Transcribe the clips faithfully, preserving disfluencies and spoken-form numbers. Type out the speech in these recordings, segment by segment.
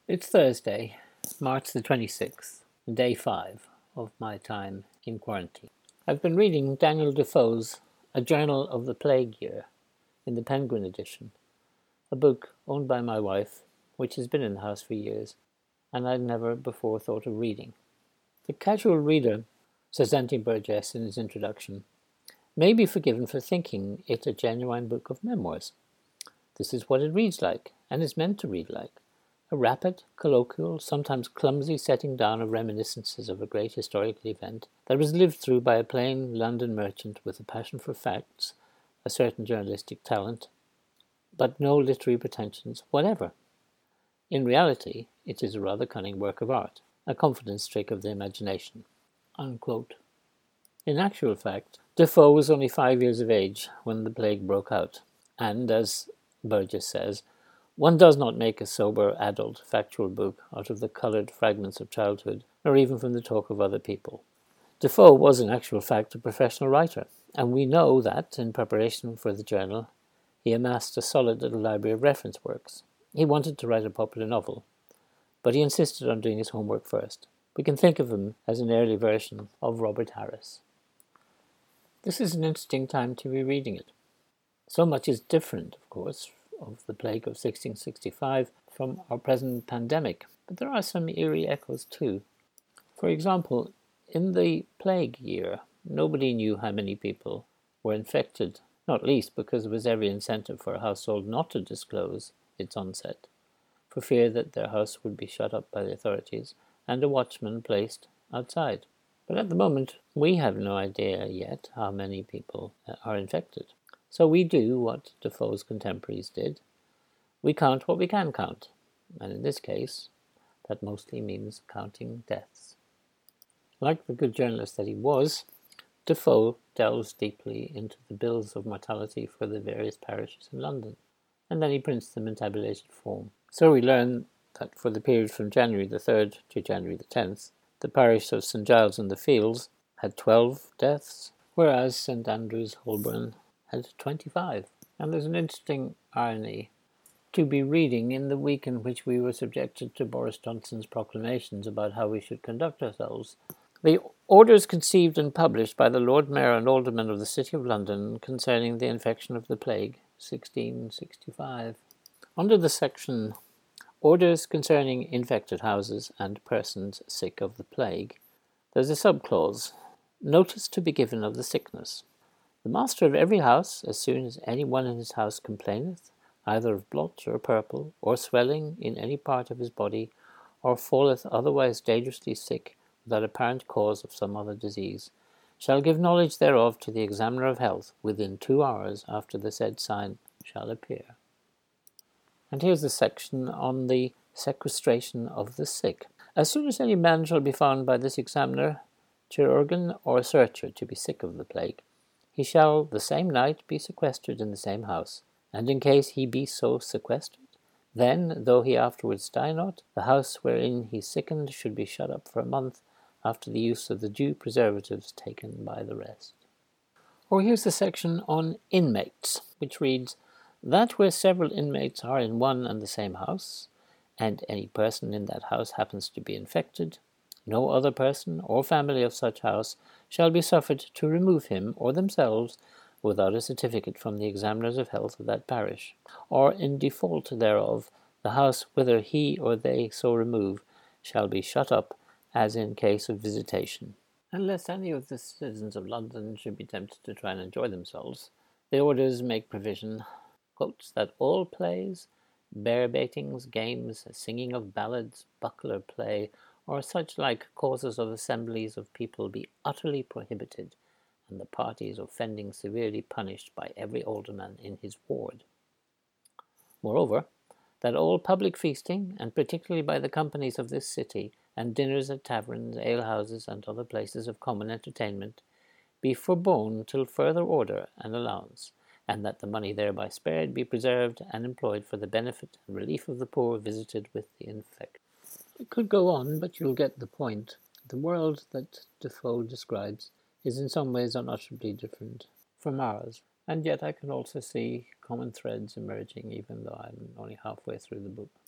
It's Thursday, March the twenty-sixth, day five of my time in quarantine. I've been reading Daniel Defoe's A Journal of the Plague Year in the Penguin edition, a book owned by my wife, which has been in the house for years, and I'd never before thought of reading. The casual reader, says Anthony Burgess in his introduction, may be forgiven for thinking it a genuine book of memoirs. This is what it reads like, and is meant to read like. A rapid, colloquial, sometimes clumsy setting down of reminiscences of a great historical event that was lived through by a plain London merchant with a passion for facts, a certain journalistic talent, but no literary pretensions whatever. In reality, it is a rather cunning work of art, a confidence trick of the imagination." Unquote. In actual fact, Defoe was only five years of age when the plague broke out, and, as Burgess says, one does not make a sober, adult, factual book out of the coloured fragments of childhood, nor even from the talk of other people. Defoe was in actual fact a professional writer, and we know that, in preparation for the journal, he amassed a solid little library of reference works. He wanted to write a popular novel, but he insisted on doing his homework first. We can think of him as an early version of Robert Harris. This is an interesting time to be reading it. So much is different, of course, of the plague of sixteen sixty-five from our present pandemic, but there are some eerie echoes too. For example, in the plague year, nobody knew how many people were infected, not least because there was every incentive for a household not to disclose its onset, for fear that their house would be shut up by the authorities and a watchman placed outside. But at the moment, we have no idea yet how many people are infected. So we do what Defoe's contemporaries did. We count what we can count, and in this case, that mostly means counting deaths. Like the good journalist that he was, Defoe delves deeply into the bills of mortality for the various parishes in London, and then he prints them in tabulated form. So we learn that for the period from January the third to January the tenth, the parish of St Giles in the Fields had twelve deaths, whereas St Andrews, Holborn, had twenty-five. And there's an interesting irony to be reading in the week in which we were subjected to Boris Johnson's proclamations about how we should conduct ourselves. The orders conceived and published by the Lord Mayor and Aldermen of the City of London concerning the infection of the plague, sixteen sixty-five. Under the section Orders concerning infected houses and persons sick of the plague, there's a subclause, Notice to be given of the sickness. The master of every house, as soon as any one in his house complaineth, either of blotch or purple, or swelling in any part of his body, or falleth otherwise dangerously sick, without apparent cause of some other disease, shall give knowledge thereof to the examiner of health within two hours after the said sign shall appear. And here's the section on the sequestration of the sick. As soon as any man shall be found by this examiner, chirurgeon or searcher, to be sick of the plague, he shall the same night be sequestered in the same house, and in case he be so sequestered, then, though he afterwards die not, the house wherein he sickened should be shut up for a month, after the use of the due preservatives taken by the rest. Or here's the section on inmates, which reads, That where several inmates are in one and the same house, and any person in that house happens to be infected, no other person or family of such house shall be suffered to remove him or themselves without a certificate from the examiners of health of that parish, or in default thereof, the house whither he or they so remove shall be shut up as in case of visitation. Unless any of the citizens of London should be tempted to try and enjoy themselves, the orders make provision, quotes, that all plays, bear-baitings, games, singing of ballads, buckler play, or such like causes of assemblies of people be utterly prohibited, and the parties offending severely punished by every alderman in his ward. Moreover, that all public feasting, and particularly by the companies of this city, and dinners at taverns, alehouses, and other places of common entertainment, be forbone till further order and allowance, and that the money thereby spared be preserved and employed for the benefit and relief of the poor visited with the infection. It could go on, but you'll get the point. The world that Defoe describes is in some ways unutterably different from ours, and yet I can also see common threads emerging even though I'm only halfway through the book.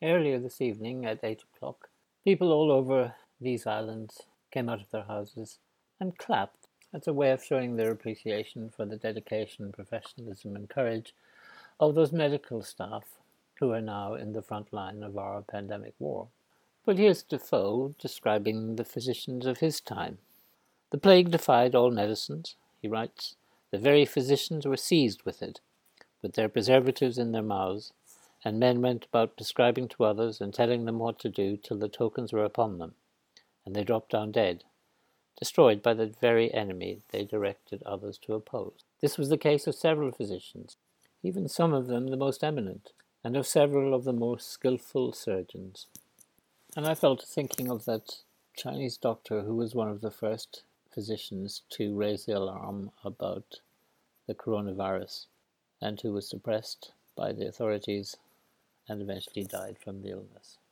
Earlier this evening at eight o'clock, people all over these islands came out of their houses and clapped as a way of showing their appreciation for the dedication, professionalism and courage of those medical staff who are now in the front line of our pandemic war. But here's Defoe describing the physicians of his time. "The plague defied all medicines," he writes. "The very physicians were seized with it, with their preservatives in their mouths, and men went about prescribing to others and telling them what to do till the tokens were upon them, and they dropped down dead, destroyed by the very enemy they directed others to oppose." This was the case of several physicians, even some of them the most eminent, and of several of the most skilful surgeons. And I fell to thinking of that Chinese doctor who was one of the first physicians to raise the alarm about the coronavirus and who was suppressed by the authorities and eventually died from the illness.